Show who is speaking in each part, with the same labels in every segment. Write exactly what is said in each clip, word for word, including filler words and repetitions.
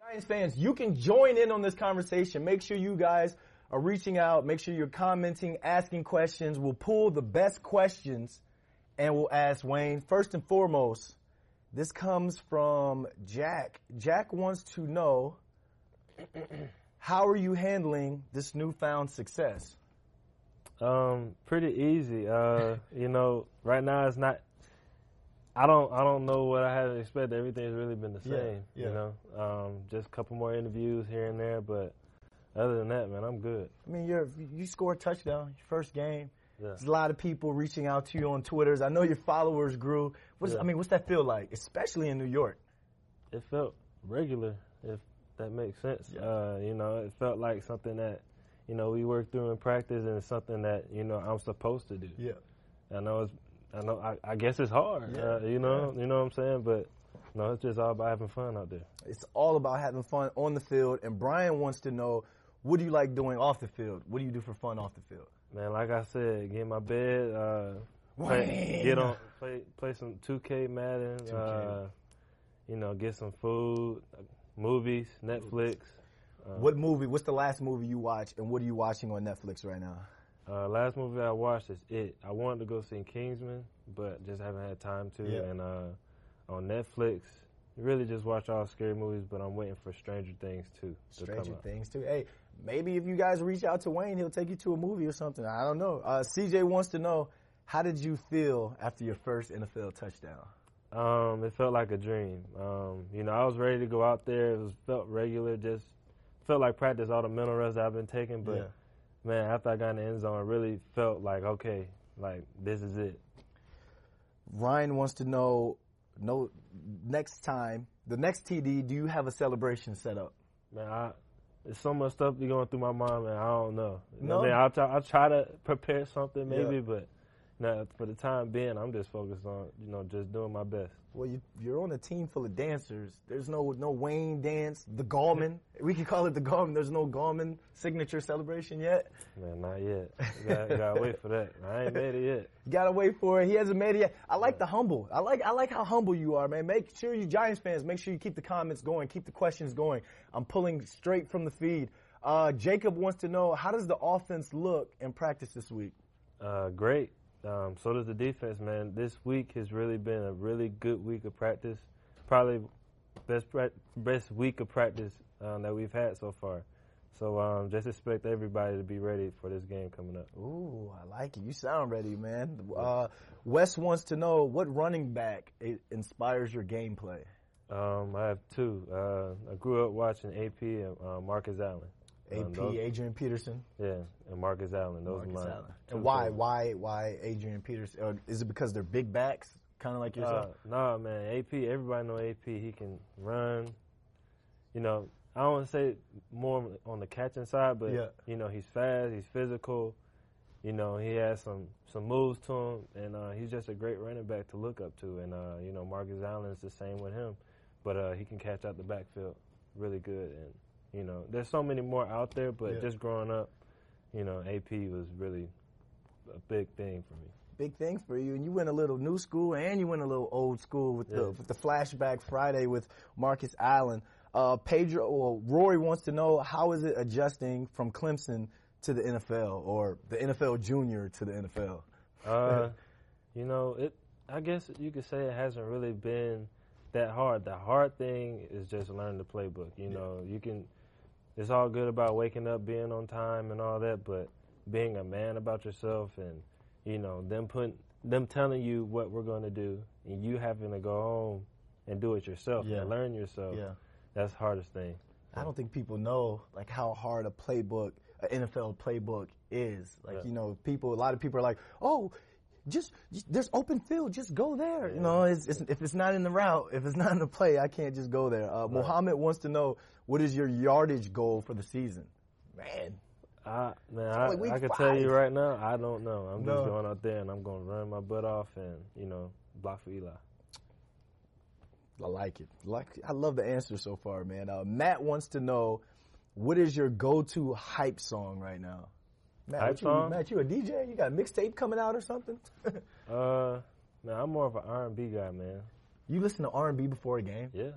Speaker 1: Giants fans, you can join in on this conversation. Make sure you guys are reaching out. Make sure you're commenting, asking questions. We'll pull the best questions and we'll ask Wayne. First and foremost, this comes from Jack. Jack wants to know, how are you handling this newfound success?
Speaker 2: Um, pretty easy. Uh, you know, right now it's not. I don't. I don't know what I had expected. Everything's really been the same.
Speaker 1: Yeah, yeah.
Speaker 2: You know, um, just a couple more interviews here and there, but other than that, man, I'm good.
Speaker 1: I mean, you're you scored a touchdown your first game.
Speaker 2: Yeah.
Speaker 1: There's a lot of people reaching out to you on Twitters. I know your followers grew. What's
Speaker 2: Yeah.
Speaker 1: I mean, what's that feel like, especially in New York?
Speaker 2: It felt regular, if that makes sense.
Speaker 1: Yeah.
Speaker 2: Uh, you know, it felt like something that, you know, we worked through in practice, and it's something that, you know, I'm supposed to do.
Speaker 1: Yeah.
Speaker 2: I know it's. I know. I, I guess it's hard.
Speaker 1: Yeah.
Speaker 2: Uh, you know.
Speaker 1: Yeah.
Speaker 2: You know what I'm saying? But no, it's just all about having fun out there.
Speaker 1: It's all about having fun on the field. And Brian wants to know, what do you like doing off the field? What do you do for fun off the field?
Speaker 2: Man, like I said, get in my bed, uh, play, get on, play, play some two K Madden,
Speaker 1: two K.
Speaker 2: uh, you know, get some food, movies, Netflix. Uh,
Speaker 1: What movie? What's the last movie you watched, and what are you watching on Netflix right now?
Speaker 2: Uh, last movie I watched is It. I wanted to go see Kingsman, but just haven't had time to.
Speaker 1: Yeah.
Speaker 2: And uh, on Netflix, really just watch all scary movies, but I'm waiting for Stranger Things too. to come
Speaker 1: Stranger
Speaker 2: out.
Speaker 1: Things too. Hey, maybe if you guys reach out to Wayne, he'll take you to a movie or something. I don't know. Uh, C J wants to know, how did you feel after your first N F L touchdown?
Speaker 2: Um, it felt like a dream. Um, you know, I was ready to go out there. It was felt regular, just felt like practice, all the mental reps I've been taking. But
Speaker 1: Yeah.
Speaker 2: man, after I got in the end zone, I really felt like, okay, like this is it.
Speaker 1: Ryan wants to know, no, next time, the next T D, do you have a celebration set up?
Speaker 2: Man, I, there's so much stuff be going through my mind, man. I don't know.
Speaker 1: No?
Speaker 2: I mean, I'll try, I'll try to prepare something maybe,
Speaker 1: Yeah.
Speaker 2: but no, for the time being, I'm just focused on, you know, just doing my best.
Speaker 1: Well, you, you're on a team full of dancers. There's no no Wayne dance, the Gallman. We can call it the Gallman. There's no Gallman signature celebration yet.
Speaker 2: Man, not yet. You gotta, gotta wait for that. I ain't made it yet.
Speaker 1: You gotta wait for it. He hasn't made it yet. I like the humble. I like I like how humble you are, man. Make sure you Giants fans, make sure you keep the comments going, keep the questions going. I'm pulling straight from the feed. Uh, Jacob wants to know, how does the offense look in practice this week?
Speaker 2: Uh, great. Um, so does the defense, man. This week has really been a really good week of practice. Probably best pra- best week of practice um, that we've had so far. So um, just expect everybody to be ready for this game coming up.
Speaker 1: Ooh, I like it. You sound ready, man. Uh, Wes wants to know, what running back i- inspires your gameplay?
Speaker 2: Um, I have two. Uh, I grew up watching A P and uh, Marcus Allen.
Speaker 1: A
Speaker 2: Um,
Speaker 1: P,
Speaker 2: those-
Speaker 1: Adrian Peterson.
Speaker 2: Yeah, and Marcus Allen. Those
Speaker 1: Marcus
Speaker 2: are my
Speaker 1: Allen.
Speaker 2: two
Speaker 1: And why,
Speaker 2: favorites.
Speaker 1: why, why Adrian Peterson? Or is it because they're big backs, kind of like yourself?
Speaker 2: Uh, nah, man. A P, everybody know A P. He can run. You know, I don't want to say more on the catching side, but,
Speaker 1: Yeah.
Speaker 2: you know, he's fast, he's physical. You know, he has some, some moves to him, and uh, he's just a great running back to look up to. And, uh, you know, Marcus Allen is the same with him. But uh, he can catch out the backfield really good. And, you know, there's so many more out there, but
Speaker 1: Yeah.
Speaker 2: just growing up, you know, A P was really a big thing for me.
Speaker 1: Big thing for you, and you went a little new school and you went a little old school with
Speaker 2: Yeah.
Speaker 1: the with the flashback Friday with Marcus Allen. Uh, Pedro, well, Rory wants to know, how is it adjusting from Clemson to the N F L, or the N F L junior to the N F L?
Speaker 2: Uh, you know, it. I guess you could say it hasn't really been that hard. The hard thing is just learning the playbook. You know, you can. It's all good about waking up, being on time, and all that, but being a man about yourself, and you know, them putting them telling you what we're going to do, and you having to go home and do it yourself
Speaker 1: Yeah.
Speaker 2: and learn yourself.
Speaker 1: Yeah.
Speaker 2: That's the hardest thing.
Speaker 1: I don't think people know like how hard a playbook, an N F L playbook is. Like,
Speaker 2: Yeah.
Speaker 1: you know, people, a lot of people are like, oh, just, just there's open field, just go there. You know, it's, it's, if it's not in the route, if it's not in the play, I can't just go there. Uh, Mohammed wants to know, what is your yardage goal for the season? Man,
Speaker 2: I man,
Speaker 1: It's
Speaker 2: I,
Speaker 1: only week
Speaker 2: I can
Speaker 1: five.
Speaker 2: tell you right now, I don't know. I'm
Speaker 1: No.
Speaker 2: just going out there and I'm going to run my butt off and you know block for Eli.
Speaker 1: I like it. Like, I love the answer so far, man. Uh, Matt wants to know, what is your go-to hype song right now? Matt,
Speaker 2: Hype
Speaker 1: what you,
Speaker 2: song?
Speaker 1: Matt, you a D J? You got a mixtape coming out or something?
Speaker 2: Uh, man, I'm more of an R and B guy, man.
Speaker 1: You listen to R and B before a game?
Speaker 2: Yeah.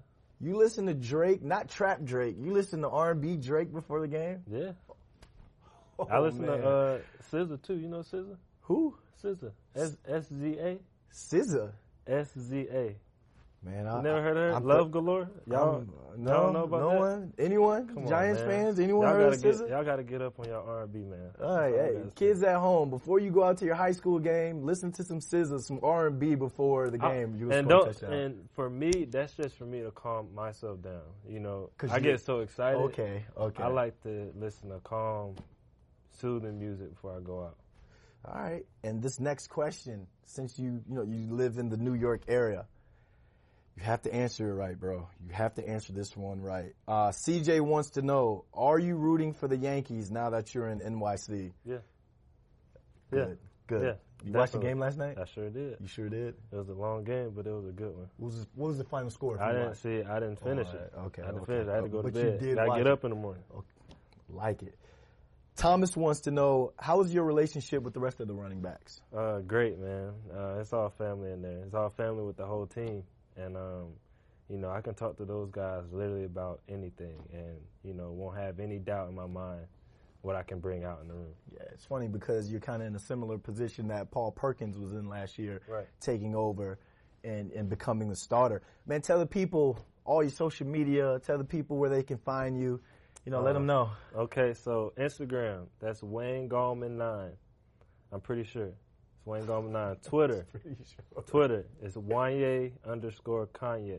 Speaker 1: You listen to Drake, not trap Drake. You listen to R and B Drake before the game?
Speaker 2: Yeah.
Speaker 1: Oh,
Speaker 2: I listen
Speaker 1: man.
Speaker 2: to uh, S Z A too. You know S Z A?
Speaker 1: Who?
Speaker 2: S Z A. S S Z A.
Speaker 1: S Z A.
Speaker 2: S Z A.
Speaker 1: Man, I
Speaker 2: You never heard of her?
Speaker 1: I'm
Speaker 2: Love
Speaker 1: th-
Speaker 2: Galore? Y'all
Speaker 1: I'm- no,
Speaker 2: y'all don't know about
Speaker 1: no
Speaker 2: that?
Speaker 1: one, anyone,
Speaker 2: Come on,
Speaker 1: Giants
Speaker 2: man.
Speaker 1: fans, anyone
Speaker 2: y'all
Speaker 1: heard
Speaker 2: gotta
Speaker 1: of
Speaker 2: get,
Speaker 1: S Z A?
Speaker 2: Y'all got to get up on your R and B, man.
Speaker 1: All right,
Speaker 2: That's all I
Speaker 1: hey,
Speaker 2: gotta say.
Speaker 1: kids at home, before you go out to your high school game, listen to some S Z A, some R and B before the
Speaker 2: I-
Speaker 1: game. You
Speaker 2: and
Speaker 1: score a
Speaker 2: don't,
Speaker 1: touchdown.
Speaker 2: and for me, that's just for me to calm myself down. You know,
Speaker 1: 'Cause
Speaker 2: I
Speaker 1: you-
Speaker 2: get so excited.
Speaker 1: Okay, okay.
Speaker 2: I like to listen to calm, soothing music before I go out.
Speaker 1: All right, and this next question, since you you know you live in the New York area, you have to answer it right, bro. You have to answer this one right. Uh, C J wants to know: are you rooting for the Yankees now that you're in N Y C?
Speaker 2: Yeah.
Speaker 1: Good,
Speaker 2: Yeah.
Speaker 1: good.
Speaker 2: Yeah,
Speaker 1: You watched the
Speaker 2: definitely.
Speaker 1: game last night?
Speaker 2: I sure did.
Speaker 1: You sure did.
Speaker 2: It was a long game, but it was a good one.
Speaker 1: What was, what was the final score?
Speaker 2: I didn't see it. I didn't finish
Speaker 1: All right,
Speaker 2: it.
Speaker 1: okay,
Speaker 2: I didn't
Speaker 1: okay.
Speaker 2: finish it. I had to go to
Speaker 1: But you
Speaker 2: bed.
Speaker 1: did
Speaker 2: I
Speaker 1: watch
Speaker 2: get
Speaker 1: it.
Speaker 2: up in the morning.
Speaker 1: Like it. Thomas wants to know, how is your relationship with the rest of the running backs?
Speaker 2: Uh, great, man. Uh, it's all family in there. It's all family with the whole team. And, um, you know, I can talk to those guys literally about anything and, you know, won't have any doubt in my mind what I can bring out in the room.
Speaker 1: Yeah, it's funny because you're kind of in a similar position that Paul Perkins was in last year,
Speaker 2: Right.
Speaker 1: taking over and, and becoming the starter. Man, tell the people all your social media, tell the people where they can find you. You know,
Speaker 2: Uh,
Speaker 1: let them know.
Speaker 2: Okay, so Instagram, that's Wayne Gallman nine. I'm pretty sure. It's Wayne Gallman nine. Twitter,
Speaker 1: Pretty sure.
Speaker 2: Twitter is Wanye underscore Kanye.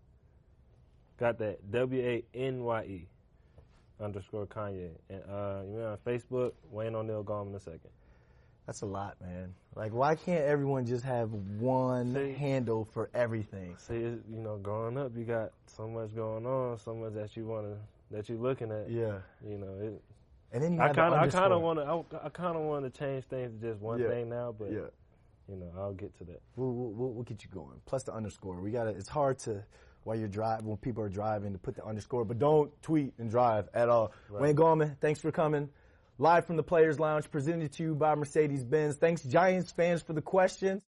Speaker 2: Got that. W A N Y E underscore Kanye. And uh, you know, on Facebook, Wayne O'Neal Gallman the second.
Speaker 1: That's a lot, man. Like, why can't everyone just have one
Speaker 2: See-
Speaker 1: handle for everything?
Speaker 2: See, it- you know, growing up, you got so much going on, so much that you want to, that you're looking at.
Speaker 1: Yeah.
Speaker 2: You know, it,
Speaker 1: And then you
Speaker 2: I
Speaker 1: have the
Speaker 2: kind of, I kind
Speaker 1: underscore.
Speaker 2: of want to, I, I kind of want to change things to just one
Speaker 1: Yeah.
Speaker 2: thing now, but
Speaker 1: Yeah.
Speaker 2: you know, I'll get to that.
Speaker 1: We'll, we'll, we'll get you going. Plus the underscore. We got to It's hard to, while you're driving, when people are driving, to put the underscore. But don't tweet and drive at all.
Speaker 2: Right.
Speaker 1: Wayne Gallman, thanks for coming. Live from the Players Lounge, presented to you by Mercedes-Benz. Thanks, Giants fans, for the questions.